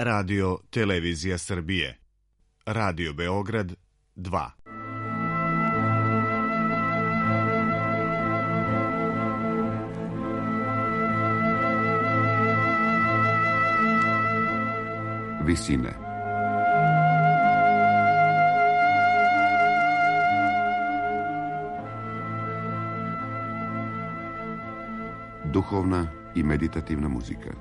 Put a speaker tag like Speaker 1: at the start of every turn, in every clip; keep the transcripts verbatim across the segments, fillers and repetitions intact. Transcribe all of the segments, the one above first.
Speaker 1: Radio Televizija Srbije, Radio Beograd dva.
Speaker 2: Visine. Duhovna i meditativna muzika.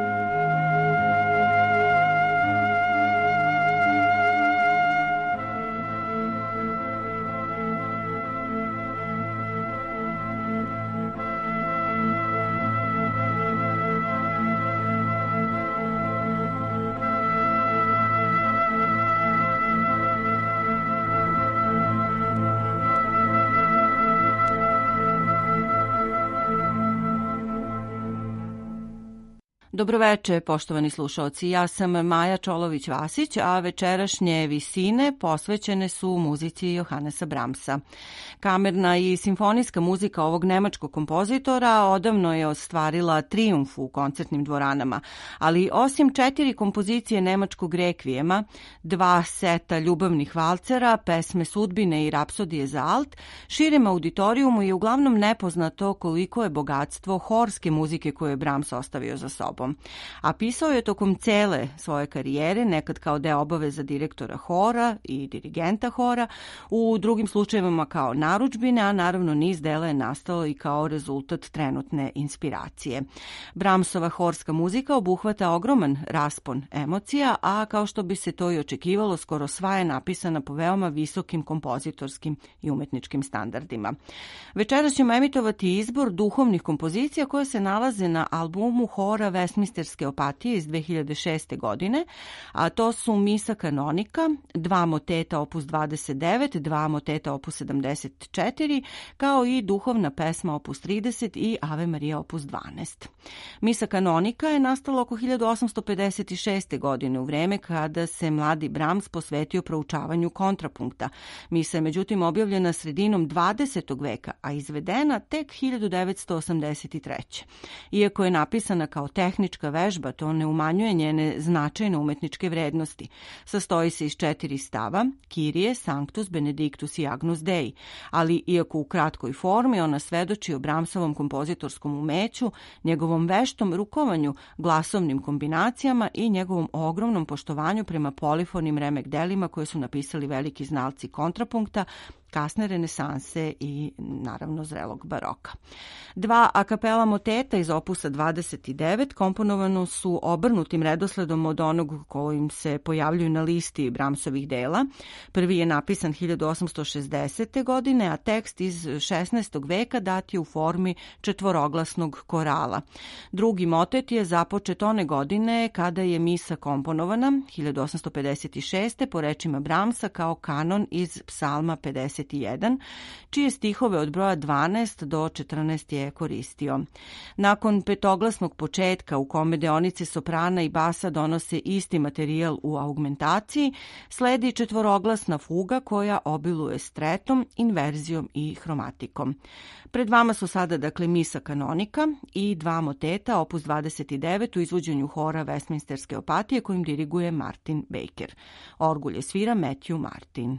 Speaker 3: Dobroveče, poštovani slušaoci. Ja sam Maja Čolović-Vasić, a večerašnje visine posvećene su muzici Johanesa Brahmsa. Kamerna i simfonijska muzika ovog nemačkog kompozitora odavno je ostvarila trijumf u koncertnim dvoranama, ali osim četiri kompozicije nemačkog rekvijema, dva seta ljubavnih valcera, pesme sudbine i rapsodije za alt, širem auditorijumu je uglavnom nepoznato koliko je bogatstvo horske muzike koju je Brahms ostavio za sobom. A pisao je tokom cele svoje karijere, nekad kao deo obaveza direktora hora i dirigenta hora, u drugim slučajevima kao narudžbine, a naravno niz dela je nastalo i kao rezultat trenutne inspiracije. Brahmsova horska muzika obuhvata ogroman raspon emocija, a kao što bi se to i očekivalo, skoro sva je napisana po veoma visokim kompozitorskim i umetničkim standardima. Večeras ćemo emitovati izbor duhovnih kompozicija koje se nalaze na albumu hora Westminsterske opatije iz dve hiljade šeste. godine, a to su Misa kanonika, dva moteta opus dvadeset devet, dva moteta opus sedamdeset četiri, kao i duhovna pesma opus trideset i Ave Marija opus dvanaest. Misa kanonika je nastala oko hiljadu osamsto pedeset šeste. godine u vreme kada se mladi Brahms posvetio proučavanju kontrapunkta. Misa je međutim objavljena sredinom dvadesetog veka, a izvedena tek hiljadu devetsto osamdeset treće. Iako je napisana kao tehnička vežba, to ne umanjuje njene značajne umetničke vrednosti. Sastoji se iz četiri stava, Kyrie, Sanctus, Benedictus i Agnus Dei, ali iako u kratkoj formi ona svedoči o Brahmsovom kompozitorskom umeću, njegovom veštom rukovanju glasovnim kombinacijama i njegovom ogromnom poštovanju prema polifonim remek delima koje su napisali veliki znalci kontrapunkta, kasne renesanse i naravno zrelog baroka. Dva a kapela moteta iz opusa dvadeset devet komponovano su obrnutim redosledom od onog kojim se pojavljuju na listi Brahmsovih dela. Prvi je napisan hiljadu osamsto šezdesete. godine, a tekst iz šesnaestog. veka dat je u formi četvoroglasnog korala. Drugi motet je započet one godine kada je misa komponovana, hiljadu osamsto pedeset šeste. po rečima Brahmsa kao kanon iz psalma pedeset jedan, čije stihove od broja dvanaest do četrnaest je koristio. Nakon petoglasnog početka u kome deonice soprana i basa donose isti materijal u augmentaciji, sledi četvoroglasna fuga koja obiluje stretom, inverzijom i hromatikom. Pred vama su sada dakle Misa kanonika i dva moteta opus dvadeset devet u izvođenju hora Westminsterske opatije kojim diriguje Martin Baker. Orgulje svira Matthew Martin.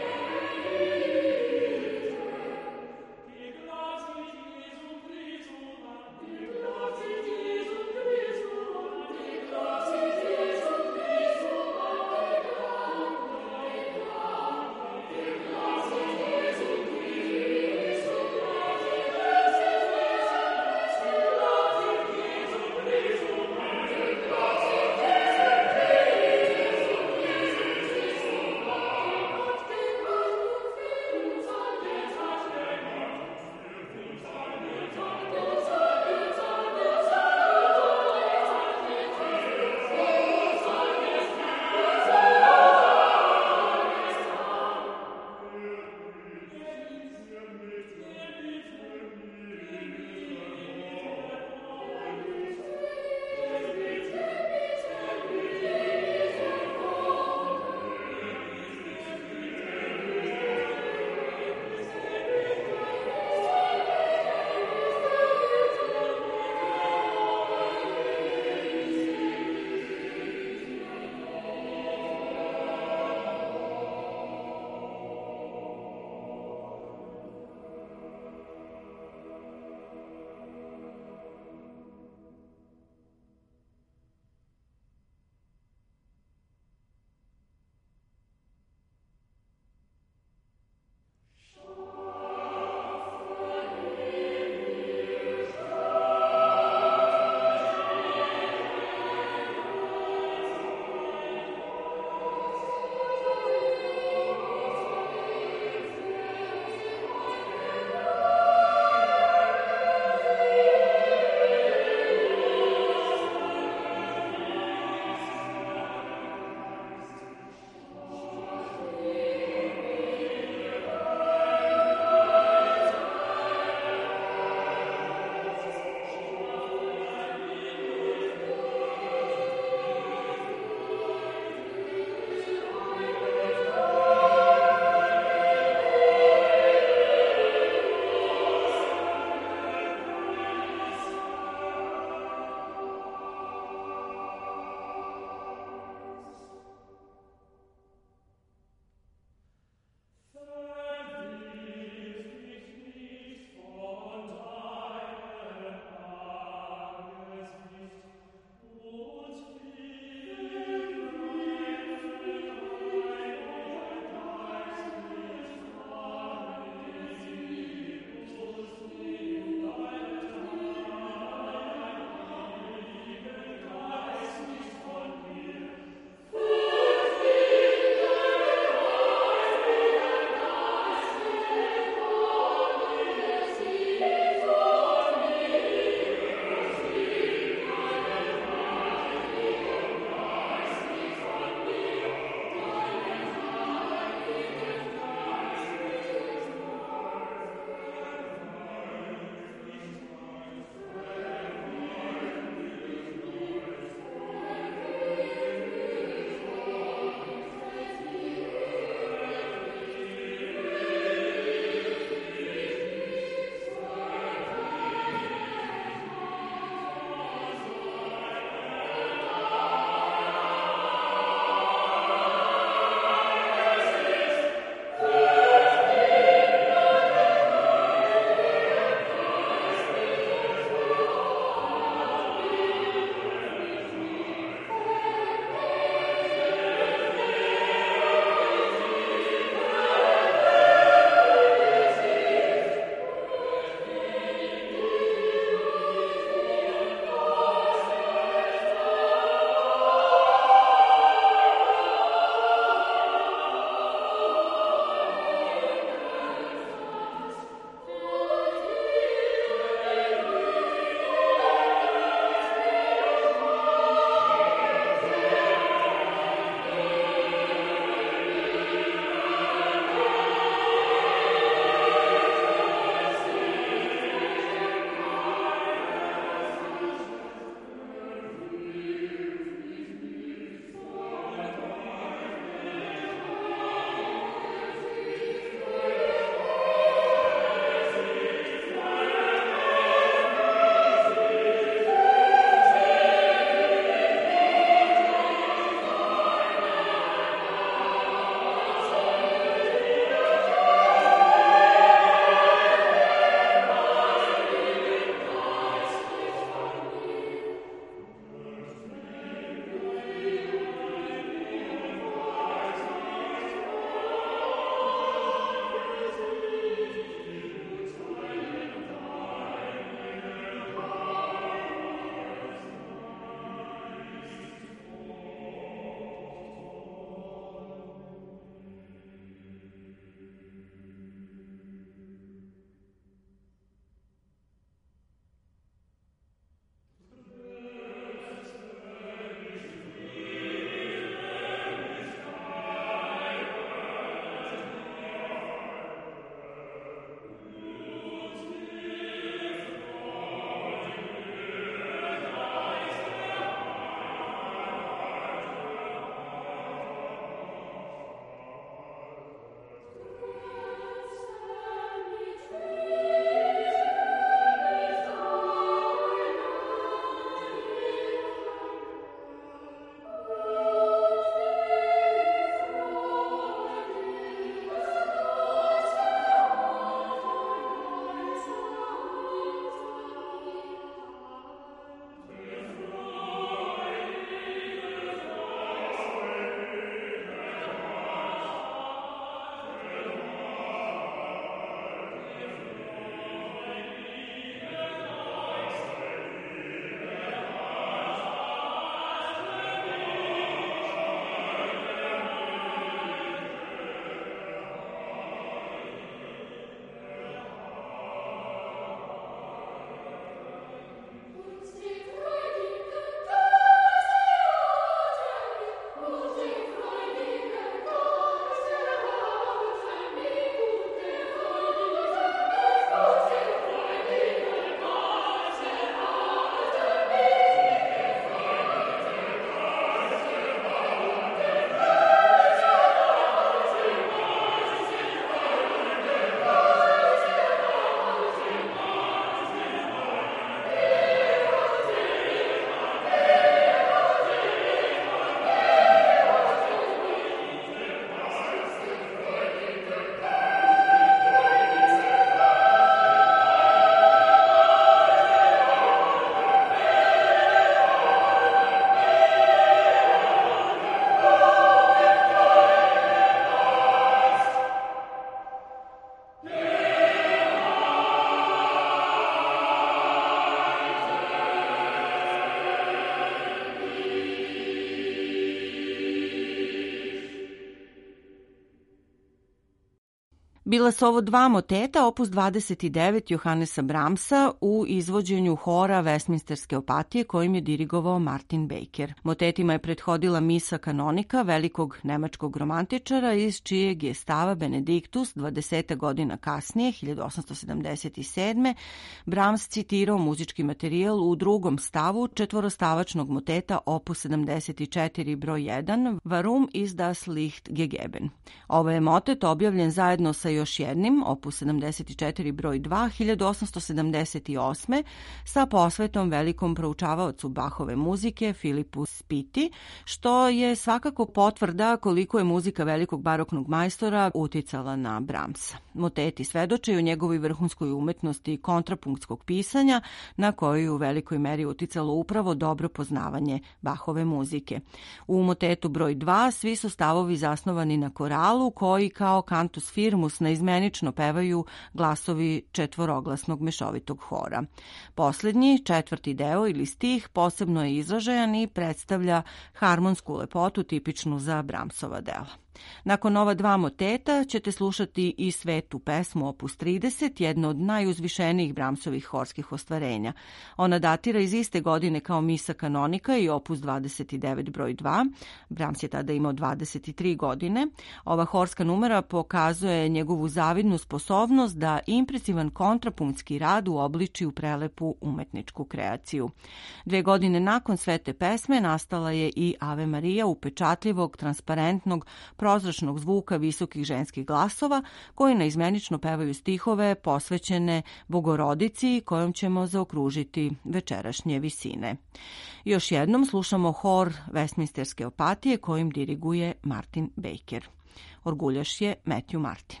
Speaker 3: Bila su ovo dva moteta, opus dvadeset devet Johannesa Brahmsa u izvođenju hora Westminsterske opatije kojim je dirigovao Martin Baker. Motetima je prethodila misa kanonika velikog nemačkog romantičara iz čijeg je stava Benediktus dvadeset godina kasnije, hiljadu osamsto sedamdeset sedme. Brahms citirao muzički materijal u drugom stavu četvorostavačnog moteta opus sedamdeset četiri broj jedan Warum ist das Licht gegeben. Ovo je motet objavljen zajedno sa još jednim, opus sedamdeset četiri broj dva, hiljadu osamsto sedamdeset osme. sa posvetom velikom proučavaocu Bachove muzike Filipu Spiti, što je svakako potvrda koliko je muzika velikog baroknog majstora uticala na Brahmsa. Moteti svedoče o njegovoj vrhunskoj umetnosti kontrapunktskog pisanja, na koju je u velikoj meri uticalo upravo dobro poznavanje Bachove muzike. U motetu broj dva svi su stavovi zasnovani na koralu, koji kao cantus firmus naizmenično pevaju glasovi četvoroglasnog mešovitog hora. Poslednji, četvrti deo ili stih, posebno je izražajan i predstavlja harmonsku lepotu tipičnu za Brahmsova dela. Nakon ova dva moteta ćete slušati i svetu pesmu opus trideset, jedno od najuzvišenijih Brahmsovih horskih ostvarenja. Ona datira iz iste godine kao misa kanonika i opus dvadeset devet broj dva. Brahms je tada imao dvadeset tri godine. Ova horska numera pokazuje njegovu zavidnu sposobnost da impresivan kontrapunktski rad uobliči u prelepu umetničku kreaciju. Dve godine nakon svete pesme nastala je i Ave Marija upečatljivog, transparentnog, prozračnog zvuka visokih ženskih glasova koji naizmenično pevaju stihove posvećene Bogorodici kojom ćemo zaokružiti večerašnje visine. Još jednom slušamo hor Westminsterske opatije kojim diriguje Martin Baker. Orguljaš je Matthew Martin.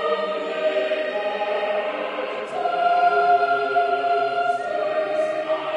Speaker 4: Thank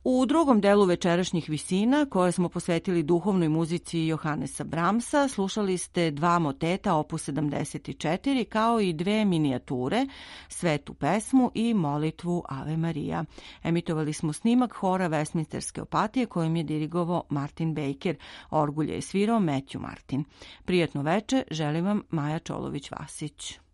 Speaker 3: U drugom delu večerašnjih visina, koje smo posvetili duhovnoj muzici Johannesa Brahmsa, slušali ste dva moteta opus sedamdeset četiri kao i dve minijature, Svetu pesmu i molitvu Ave Marija. Emitovali smo snimak hora Westminsterske opatije kojim je dirigovao Martin Baker. Orgulje je svirao Matthew Martin. Prijetno veče, želim vam Maja Čolović-Vasić.